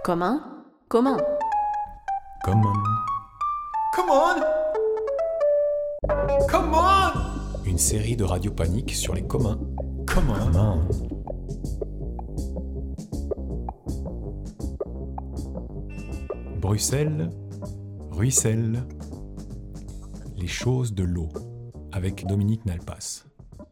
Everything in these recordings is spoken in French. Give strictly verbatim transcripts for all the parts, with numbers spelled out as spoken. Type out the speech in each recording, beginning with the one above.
Commun, comment? Common. Come on! Come on! Une série de Radio Panique sur les communs. Come on! Commun. Bruxelles, ruisselle, les choses de l'eau, avec Dominique Nalpas.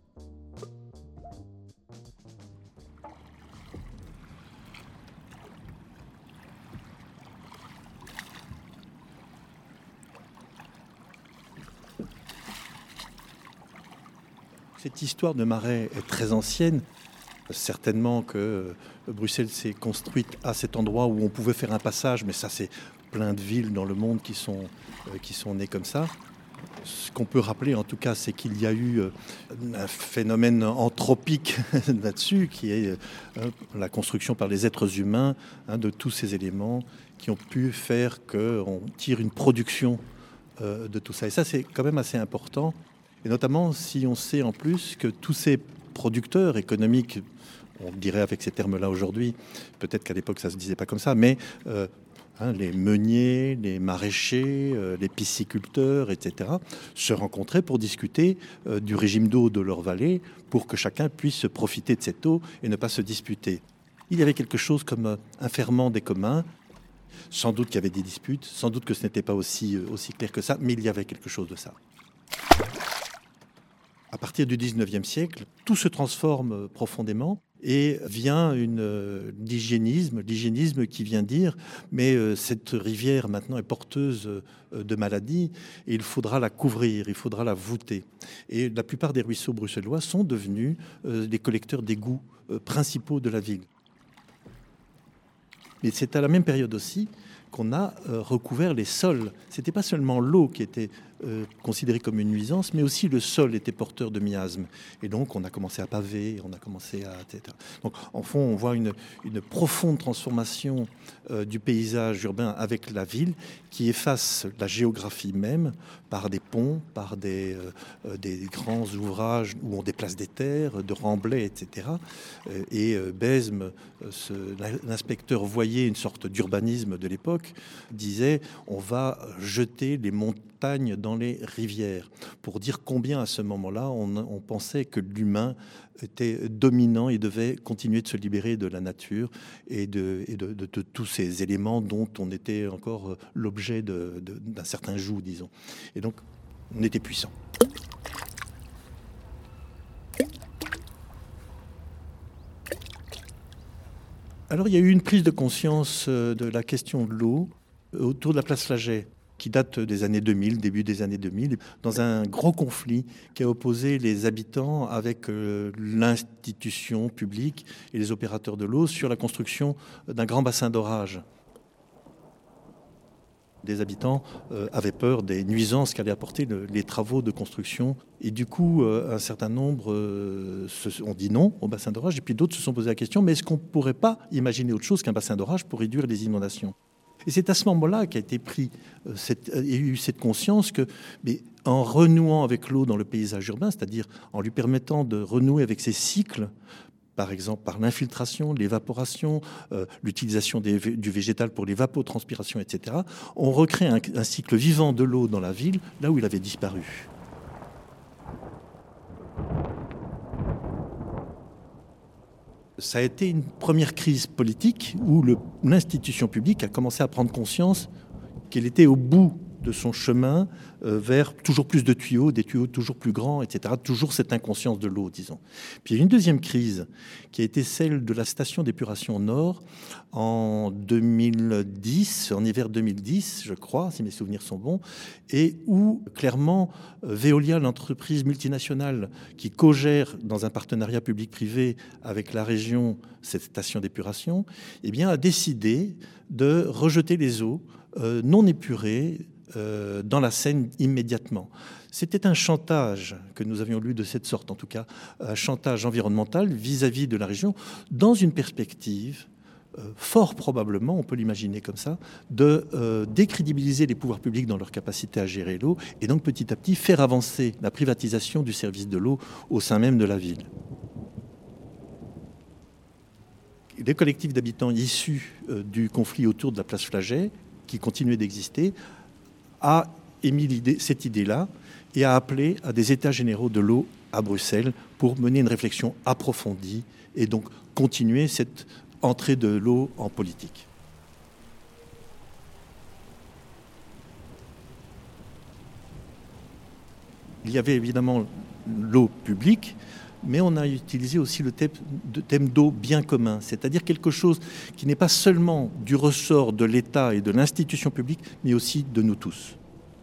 Cette histoire de marais est très ancienne. Certainement que Bruxelles s'est construite à cet endroit où on pouvait faire un passage, mais ça c'est plein de villes dans le monde qui sont, euh, qui sont nées comme ça. Ce qu'on peut rappeler en tout cas, c'est qu'il y a eu euh, un phénomène anthropique là-dessus, qui est euh, la construction par les êtres humains hein, de tous ces éléments qui ont pu faire qu'on tire une production euh, de tout ça. Et ça c'est quand même assez important. Et notamment si on sait en plus que tous ces producteurs économiques, on dirait avec ces termes-là aujourd'hui, peut-être qu'à l'époque ça ne se disait pas comme ça, mais euh, hein, les meuniers, les maraîchers, euh, les pisciculteurs, et cetera, se rencontraient pour discuter euh, du régime d'eau de leur vallée pour que chacun puisse profiter de cette eau et ne pas se disputer. Il y avait quelque chose comme un ferment des communs. Sans doute qu'il y avait des disputes, sans doute que ce n'était pas aussi, aussi clair que ça, mais il y avait quelque chose de ça. À partir du dix-neuvième siècle, tout se transforme profondément et vient une, l'hygiénisme, l'hygiénisme qui vient dire mais euh, cette rivière maintenant est porteuse euh, de maladies et il faudra la couvrir, il faudra la voûter. Et la plupart des ruisseaux bruxellois sont devenus euh, les collecteurs d'égouts euh, principaux de la ville. Mais c'est à la même période aussi qu'on a euh, recouvert les sols. Ce n'était pas seulement l'eau qui était euh, considérée comme une nuisance, mais aussi le sol était porteur de miasmes. Et donc, on a commencé à paver, on a commencé à... et cetera. Donc, en fond, on voit une, une profonde transformation euh, du paysage urbain avec la ville qui efface la géographie même par des ponts, par des, euh, des grands ouvrages où on déplace des terres, de remblais, et cetera. Et euh, Besme, ce, l'inspecteur voyait une sorte d'urbanisme de l'époque, disait on va jeter les montagnes dans les rivières pour dire combien à ce moment-là on, on pensait que l'humain était dominant et devait continuer de se libérer de la nature et de, et de, de, de tous ces éléments dont on était encore l'objet de, de, d'un certain joug, disons. Et donc on était puissant. Alors il y a eu une prise de conscience de la question de l'eau autour de la place Flagey, qui date des années deux mille, début des années deux mille, dans un gros conflit qui a opposé les habitants avec l'institution publique et les opérateurs de l'eau sur la construction d'un grand bassin d'orage. Des habitants euh, avaient peur des nuisances qu'allaient apporter le, les travaux de construction. Et du coup, euh, un certain nombre euh, se, ont dit non au bassin d'orage. Et puis d'autres se sont posé la question, mais est-ce qu'on ne pourrait pas imaginer autre chose qu'un bassin d'orage pour réduire les inondations ? Et c'est à ce moment-là qu'a été pris, euh, cette, il y a eu cette conscience que, mais en renouant avec l'eau dans le paysage urbain, c'est-à-dire en lui permettant de renouer avec ses cycles, par exemple par l'infiltration, l'évaporation, euh, l'utilisation des, du végétal pour l'évapotranspiration, et cetera, on recrée un, un cycle vivant de l'eau dans la ville, là où il avait disparu. Ça a été une première crise politique où le, l'institution publique a commencé à prendre conscience qu'elle était au bout de son chemin euh, vers toujours plus de tuyaux, des tuyaux toujours plus grands, et cetera. Toujours cette inconscience de l'eau, disons. Puis il y a une deuxième crise qui a été celle de la station d'épuration Nord en deux mille dix, en hiver deux mille dix, je crois, si mes souvenirs sont bons, et où clairement Veolia, l'entreprise multinationale qui co-gère dans un partenariat public-privé avec la région cette station d'épuration, eh bien, a décidé de rejeter les eaux euh, non épurées Euh, dans la Seine immédiatement. C'était un chantage que nous avions lu de cette sorte, en tout cas, un chantage environnemental vis-à-vis de la région, dans une perspective, euh, fort probablement, on peut l'imaginer comme ça, de euh, décrédibiliser les pouvoirs publics dans leur capacité à gérer l'eau, et donc petit à petit faire avancer la privatisation du service de l'eau au sein même de la ville. les collectifs d'habitants issus euh, du conflit autour de la place Flagey, qui continuait d'exister, a émis l'idée, cette idée-là et a appelé à des états généraux de l'eau à Bruxelles pour mener une réflexion approfondie et donc continuer cette entrée de l'eau en politique. Il y avait évidemment l'eau publique, mais on a utilisé aussi le thème d'eau bien commun, c'est-à-dire quelque chose qui n'est pas seulement du ressort de l'État et de l'institution publique, mais aussi de nous tous.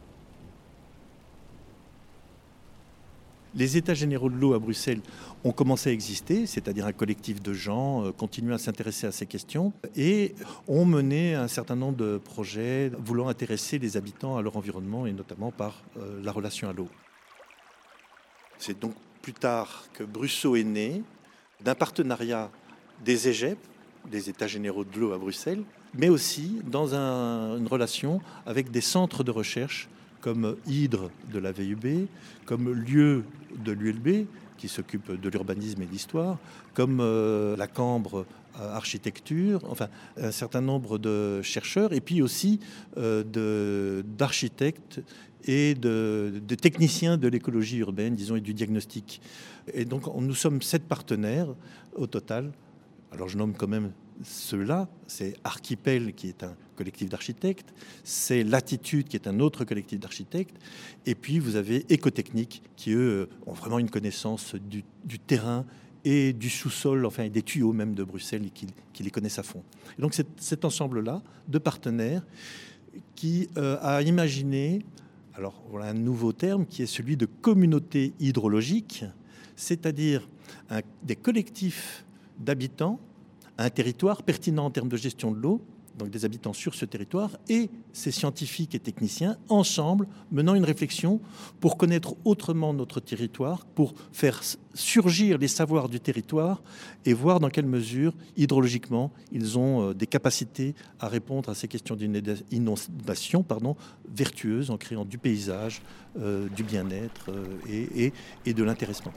Les États généraux de l'eau à Bruxelles ont commencé à exister, c'est-à-dire un collectif de gens euh, continuent à s'intéresser à ces questions et ont mené un certain nombre de projets voulant intéresser les habitants à leur environnement et notamment par euh, la relation à l'eau. C'est donc plus tard que Brussaux est né d'un partenariat des E G E P, des États généraux de l'eau à Bruxelles, mais aussi dans un, une relation avec des centres de recherche comme Hydre de la V U B, comme Lieu de l'U L B, qui s'occupe de l'urbanisme et de l'histoire, comme euh, la Cambre euh, Architecture, enfin un certain nombre de chercheurs, et puis aussi euh, de, d'architectes et de, de techniciens de l'écologie urbaine, disons, et du diagnostic. Et donc nous sommes sept partenaires au total. Alors je nomme quand même ceux-là, c'est Archipel qui est un collectif d'architectes, c'est Latitude qui est un autre collectif d'architectes, et puis vous avez Écotechnique qui eux ont vraiment une connaissance du, du terrain et du sous-sol, enfin et des tuyaux même de Bruxelles et qui, qui les connaissent à fond. Et donc c'est cet ensemble-là de partenaires qui euh, a imaginé, alors voilà un nouveau terme qui est celui de communauté hydrologique, c'est-à-dire un, des collectifs d'habitants, un territoire pertinent en termes de gestion de l'eau, donc des habitants sur ce territoire, et ces scientifiques et techniciens, ensemble, menant une réflexion pour connaître autrement notre territoire, pour faire surgir les savoirs du territoire et voir dans quelle mesure, hydrologiquement, ils ont des capacités à répondre à ces questions d'inondation pardon, vertueuses en créant du paysage, euh, du bien-être euh, et, et, et de l'intéressement.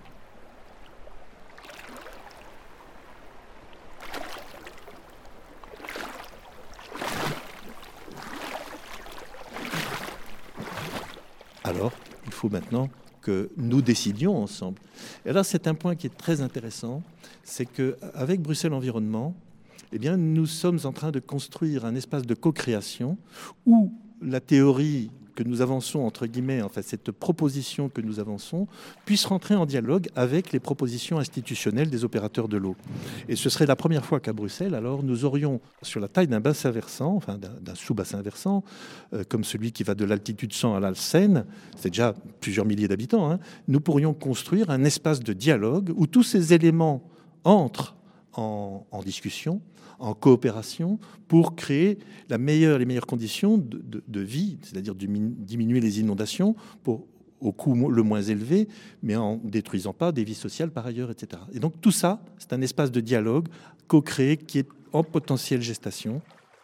Alors, il faut maintenant que nous décidions ensemble. Et là, c'est un point qui est très intéressant, c'est qu'avec Bruxelles Environnement, eh bien, nous sommes en train de construire un espace de co-création où la théorie que nous avançons, entre guillemets, enfin cette proposition que nous avançons, puisse rentrer en dialogue avec les propositions institutionnelles des opérateurs de l'eau. Et ce serait la première fois qu'à Bruxelles, alors, nous aurions, sur la taille d'un bassin versant, enfin d'un, d'un sous-bassin versant, euh, comme celui qui va de l'altitude cent à la Seine, c'est déjà plusieurs milliers d'habitants, hein, nous pourrions construire un espace de dialogue où tous ces éléments entrent en, en discussion, en coopération, pour créer la meilleure, les meilleures conditions de, de, de vie, c'est-à-dire diminuer les inondations pour, au coût le moins élevé, mais en ne détruisant pas des vies sociales par ailleurs, et cetera. Et donc tout ça, c'est un espace de dialogue co-créé qui est en potentielle gestation.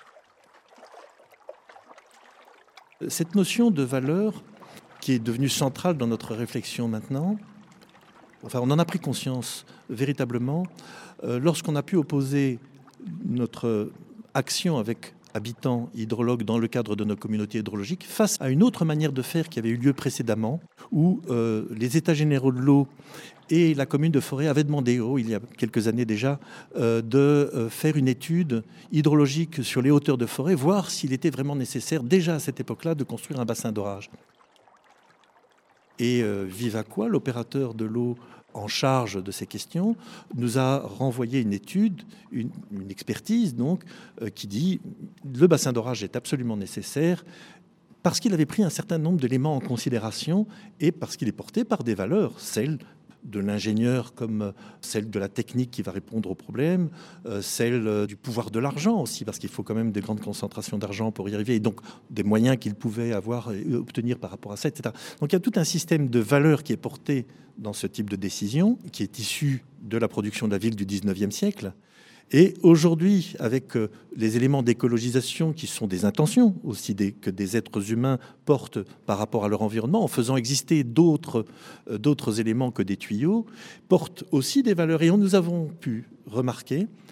Cette notion de valeur, qui est devenue centrale dans notre réflexion maintenant, enfin on en a pris conscience véritablement euh, lorsqu'on a pu opposer notre action avec habitants hydrologues dans le cadre de nos communautés hydrologiques face à une autre manière de faire qui avait eu lieu précédemment, où euh, les États généraux de l'eau et la commune de Forêt avaient demandé, oh, il y a quelques années déjà, euh, de euh, faire une étude hydrologique sur les hauteurs de Forêt, voir s'il était vraiment nécessaire, déjà à cette époque-là, de construire un bassin d'orage. Et euh, Vivaquois, l'opérateur de l'eau en charge de ces questions, nous a renvoyé une étude, une, une expertise donc, euh, qui dit le bassin d'orage est absolument nécessaire parce qu'il avait pris un certain nombre d'éléments en considération et parce qu'il est porté par des valeurs, celles de l'ingénieur comme celle de la technique qui va répondre aux problèmes, euh, celle du pouvoir de l'argent aussi, parce qu'il faut quand même des grandes concentrations d'argent pour y arriver, et donc des moyens qu'il pouvait avoir et obtenir par rapport à ça, et cetera. Donc il y a tout un système de valeurs qui est porté dans ce type de décision, qui est issu de la production de la ville du dix-neuvième siècle. Et aujourd'hui, avec les éléments d'écologisation qui sont des intentions aussi des, que des êtres humains portent par rapport à leur environnement, en faisant exister d'autres, euh, d'autres éléments que des tuyaux, portent aussi des valeurs. Et nous avons pu remarquer,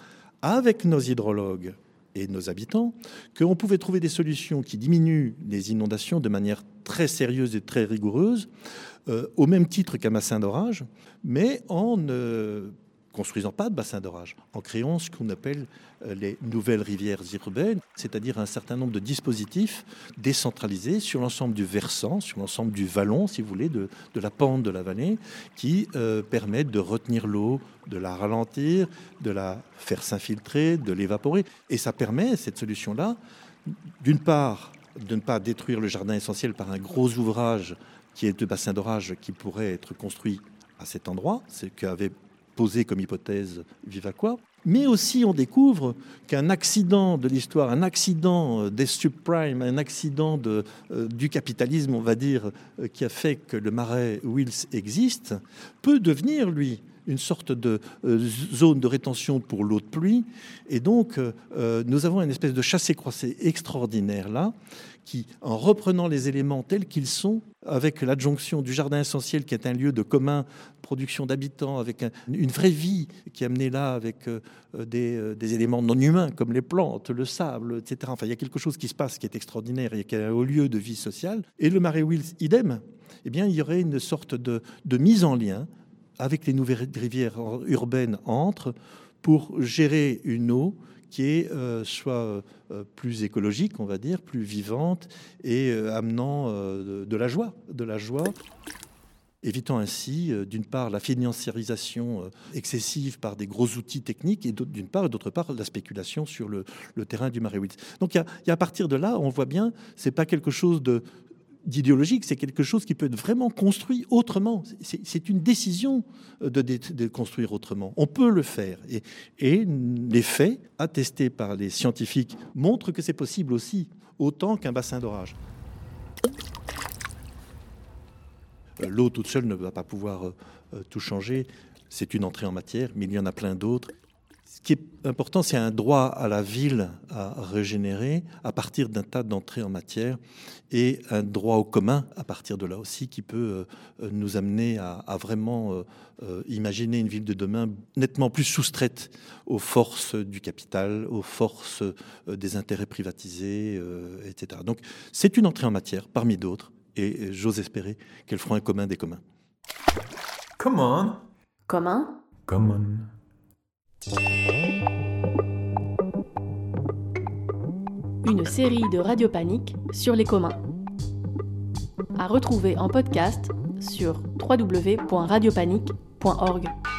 avec nos hydrologues et nos habitants, qu'on pouvait trouver des solutions qui diminuent les inondations de manière très sérieuse et très rigoureuse, euh, au même titre qu'un bassin d'orage, mais en ne construisant pas de bassin d'orage, en créant ce qu'on appelle les nouvelles rivières urbaines, c'est-à-dire un certain nombre de dispositifs décentralisés sur l'ensemble du versant, sur l'ensemble du vallon, si vous voulez, de, de la pente de la vallée, qui euh, permettent de retenir l'eau, de la ralentir, de la faire s'infiltrer, de l'évaporer. Et ça permet, cette solution-là, d'une part, de ne pas détruire le jardin essentiel par un gros ouvrage qui est de bassin d'orage qui pourrait être construit à cet endroit, c'est qu'avait posé comme hypothèse Vivacois. Mais aussi, on découvre qu'un accident de l'histoire, un accident des subprimes, un accident de, euh, du capitalisme, on va dire, euh, qui a fait que le marais Wills existe, peut devenir, lui, une sorte de euh, zone de rétention pour l'eau de pluie. Et donc, euh, nous avons une espèce de chassé-croisé extraordinaire là, qui, en reprenant les éléments tels qu'ils sont, avec l'adjonction du jardin essentiel, qui est un lieu de commun production d'habitants, avec un, une vraie vie qui est amenée là, avec euh, des, euh, des éléments non humains, comme les plantes, le sable, et cetera. Enfin, il y a quelque chose qui se passe qui est extraordinaire et qui est un haut lieu de vie sociale. Et le marais Wills, idem, eh bien, il y aurait une sorte de, de mise en lien avec les nouvelles rivières urbaines entre, pour gérer une eau qui est euh, soit euh, plus écologique, on va dire, plus vivante, et euh, amenant euh, de, de la joie, de la joie, évitant ainsi, euh, d'une part, la financiarisation euh, excessive par des gros outils techniques, et d'une part, et d'autre part, la spéculation sur le, le terrain du marais Wills. Donc, il y, y a à partir de là, on voit bien, c'est pas quelque chose de d'idéologique, c'est quelque chose qui peut être vraiment construit autrement. C'est, c'est une décision de, de, de construire autrement. On peut le faire. Et, et les faits, attestés par les scientifiques, montrent que c'est possible aussi, autant qu'un bassin d'orage. L'eau toute seule ne va pas pouvoir euh, tout changer. C'est une entrée en matière, mais il y en a plein d'autres. Ce qui est important, c'est un droit à la ville à régénérer à partir d'un tas d'entrées en matière et un droit au commun à partir de là aussi qui peut euh, nous amener à, à vraiment euh, euh, imaginer une ville de demain nettement plus soustraite aux forces du capital, aux forces euh, des intérêts privatisés, euh, et cetera. Donc c'est une entrée en matière parmi d'autres et j'ose espérer qu'elle fera un commun des communs. Come on. Commun. Common. Une série de Radio Panique sur les communs. À retrouver en podcast sur w w w point radio panique point org.